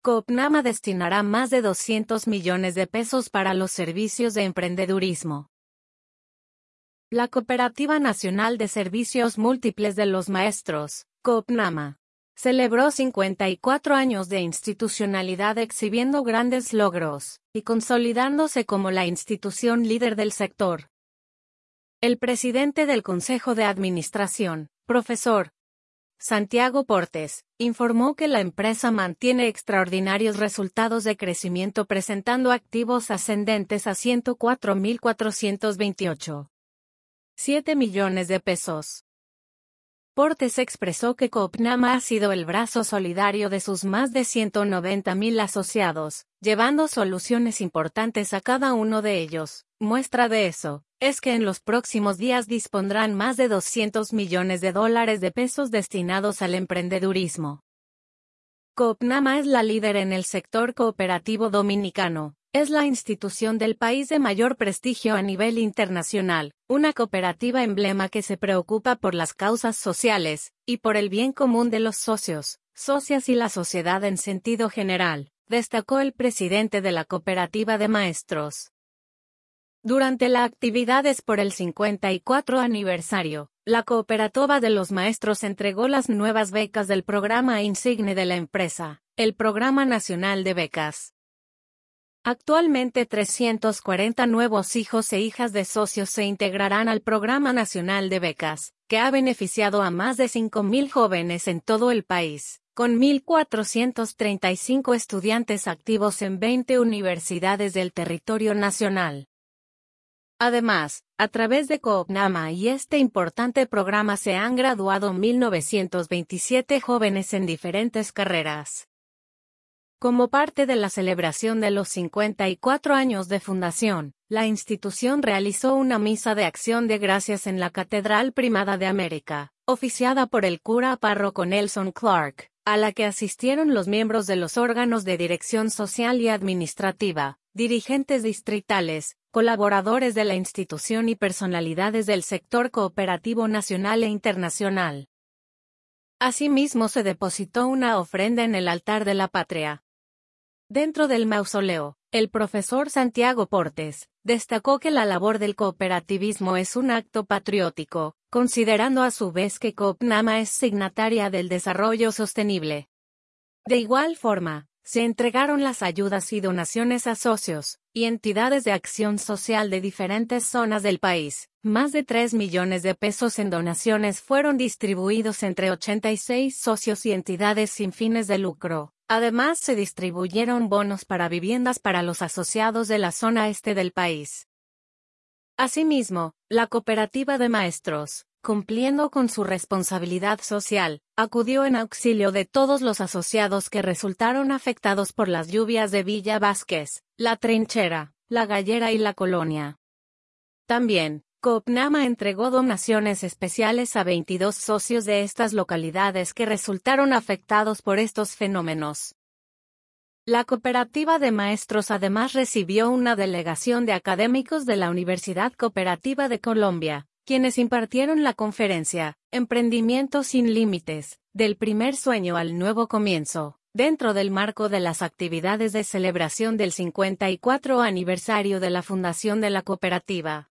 Coopnama destinará más de 200 millones de pesos para los servicios de emprendedurismo. La Cooperativa Nacional de Servicios Múltiples de los Maestros, Coopnama, celebró 54 años de institucionalidad exhibiendo grandes logros y consolidándose como la institución líder del sector. El presidente del Consejo de Administración, Profesor Santiago Portes, informó que la empresa mantiene extraordinarios resultados de crecimiento presentando activos ascendentes a 104.428,7 millones de pesos. Portes expresó que Coopnama ha sido el brazo solidario de sus más de 190.000 asociados, llevando soluciones importantes a cada uno de ellos. Muestra de eso es que en los próximos días dispondrán más de 200 millones de dólares de pesos destinados al emprendedurismo. Coopnama es la líder en el sector cooperativo dominicano. Es la institución del país de mayor prestigio a nivel internacional, una cooperativa emblema que se preocupa por las causas sociales y por el bien común de los socios, socias y la sociedad en sentido general, destacó el presidente de la Cooperativa de Maestros. Durante las actividades por el 54 aniversario, la Cooperativa de los Maestros entregó las nuevas becas del programa insigne de la empresa, el Programa Nacional de Becas. Actualmente 340 nuevos hijos e hijas de socios se integrarán al Programa Nacional de Becas, que ha beneficiado a más de 5.000 jóvenes en todo el país, con 1.435 estudiantes activos en 20 universidades del territorio nacional. Además, a través de Coopnama y este importante programa se han graduado 1.927 jóvenes en diferentes carreras. Como parte de la celebración de los 54 años de fundación, la institución realizó una misa de acción de gracias en la Catedral Primada de América, oficiada por el cura párroco Nelson Clark, a la que asistieron los miembros de los órganos de dirección social y administrativa, dirigentes distritales, colaboradores de la institución y personalidades del sector cooperativo nacional e internacional. Asimismo se depositó una ofrenda en el altar de la patria. Dentro del mausoleo, el profesor Santiago Portes destacó que la labor del cooperativismo es un acto patriótico, considerando a su vez que Coopnama es signataria del desarrollo sostenible. De igual forma, se entregaron las ayudas y donaciones a socios y entidades de acción social de diferentes zonas del país. Más de 3 millones de pesos en donaciones fueron distribuidos entre 86 socios y entidades sin fines de lucro. Además, se distribuyeron bonos para viviendas para los asociados de la zona este del país. Asimismo, la Cooperativa de Maestros, cumpliendo con su responsabilidad social, acudió en auxilio de todos los asociados que resultaron afectados por las lluvias de Villa Vázquez, La Trinchera, La Gallera y La Colonia. También, Coopnama entregó donaciones especiales a 22 socios de estas localidades que resultaron afectados por estos fenómenos. La Cooperativa de Maestros además recibió una delegación de académicos de la Universidad Cooperativa de Colombia, quienes impartieron la conferencia Emprendimiento sin Límites, del primer sueño al nuevo comienzo, dentro del marco de las actividades de celebración del 54 aniversario de la fundación de la cooperativa.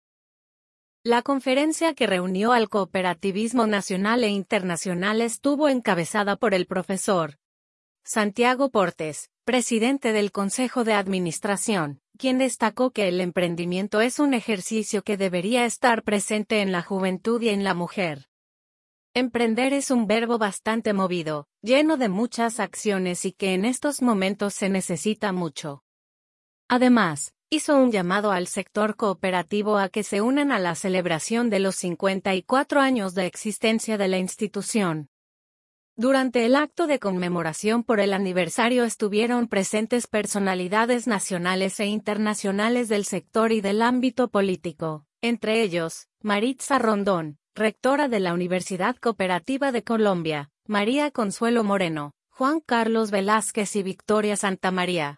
La conferencia que reunió al cooperativismo nacional e internacional estuvo encabezada por el profesor Santiago Portes, presidente del Consejo de Administración, quien destacó que el emprendimiento es un ejercicio que debería estar presente en la juventud y en la mujer. Emprender es un verbo bastante movido, lleno de muchas acciones y que en estos momentos se necesita mucho. Además, hizo un llamado al sector cooperativo a que se unan a la celebración de los 54 años de existencia de la institución. Durante el acto de conmemoración por el aniversario estuvieron presentes personalidades nacionales e internacionales del sector y del ámbito político, entre ellos, Maritza Rondón, rectora de la Universidad Cooperativa de Colombia, María Consuelo Moreno, Juan Carlos Velázquez y Victoria Santamaría.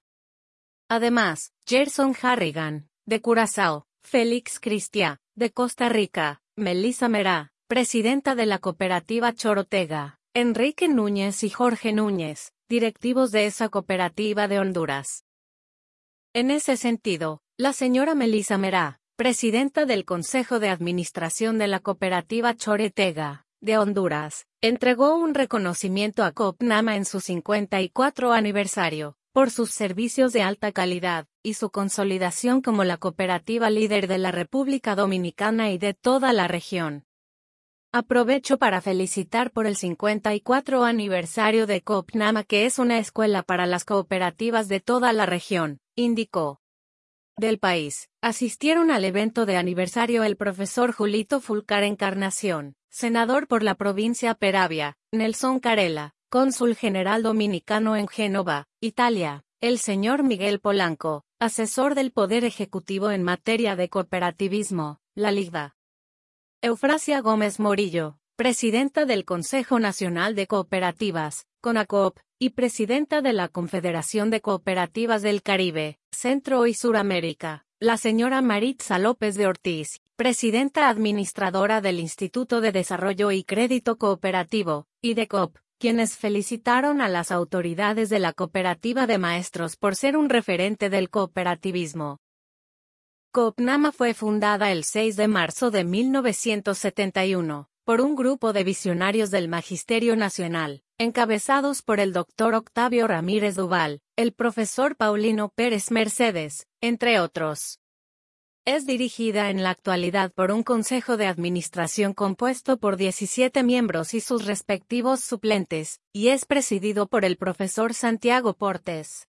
Además, Gerson Harrigan, de Curazao, Félix Cristiá, de Costa Rica, Melissa Merá, presidenta de la Cooperativa Chorotega, Enrique Núñez y Jorge Núñez, directivos de esa cooperativa de Honduras. En ese sentido, la señora Melissa Merá, presidenta del Consejo de Administración de la cooperativa Choretega, de Honduras, entregó un reconocimiento a Coopnama en su 54 aniversario, por sus servicios de alta calidad, y su consolidación como la cooperativa líder de la República Dominicana y de toda la región. Aprovecho para felicitar por el 54 aniversario de Coopnama, que es una escuela para las cooperativas de toda la región, indicó. Del país, asistieron al evento de aniversario el profesor Julito Fulcar Encarnación, senador por la provincia Peravia, Nelson Carela, cónsul general dominicano en Génova, Italia, el señor Miguel Polanco, asesor del Poder Ejecutivo en materia de cooperativismo, la Liga. Eufrasia Gómez Morillo, presidenta del Consejo Nacional de Cooperativas, CONACOOP, y presidenta de la Confederación de Cooperativas del Caribe, Centro y Suramérica, la señora Maritza López de Ortiz, presidenta administradora del Instituto de Desarrollo y Crédito Cooperativo, IDECOP, quienes felicitaron a las autoridades de la Cooperativa de Maestros por ser un referente del cooperativismo. Coopnama fue fundada el 6 de marzo de 1971, por un grupo de visionarios del Magisterio Nacional, encabezados por el Dr. Octavio Ramírez Duval, el profesor Paulino Pérez Mercedes, entre otros. Es dirigida en la actualidad por un consejo de administración compuesto por 17 miembros y sus respectivos suplentes, y es presidido por el profesor Santiago Portes.